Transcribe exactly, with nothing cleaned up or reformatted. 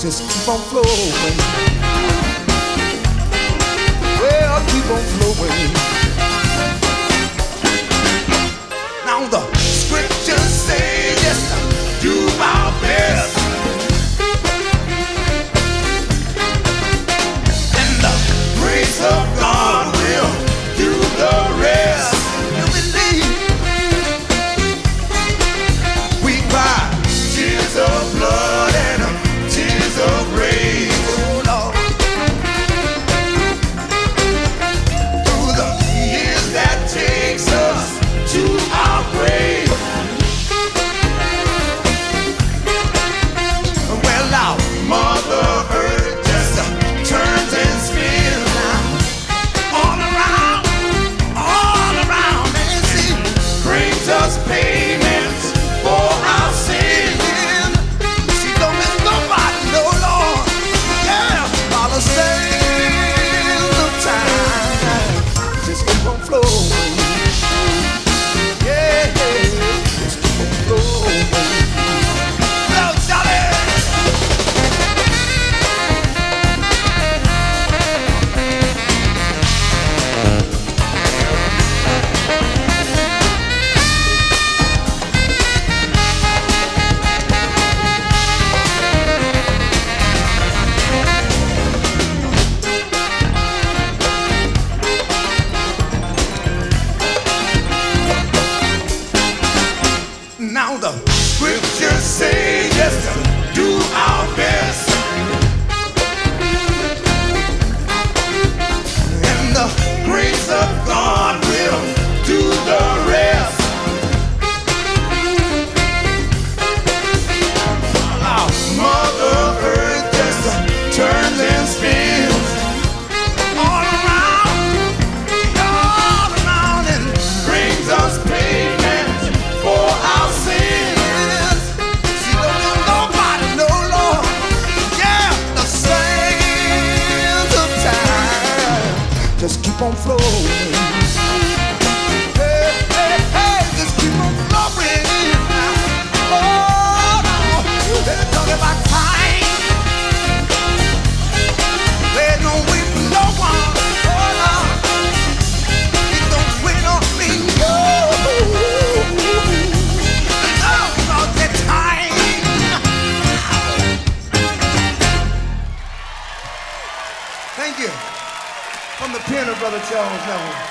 just keep on flowing. Well, keep on flowing. Now the scriptures say just do our best, and the grace of God will do the rest. You believe we cry tears of blood and tears of grace. Oh Lord, through the years that takes us to our grave. Well, our Mother Earth just turns and spins now, all around, all around, and she brings us payments for our sin. She don't miss nobody, no Lord. Yeah, all the sands of time just keep on flowing. Yeah, just keep on flowing. Well, Charlie. Now the scriptures say just to do our best, and the grace of God will do the rest. Our Mother Earth just turns and spins all around, all around, and brings us payment for our sins. She don't give nobody, no Lord. Yeah, the sands of time just keep on flowing. Hey, hey, hey, just keep on flowing. Oh, no, they're talking about time. There's no wait for no one. Oh, no, it don't wait on me. Oh, about that time. Thank you. From the pen of Brother Charles Neville.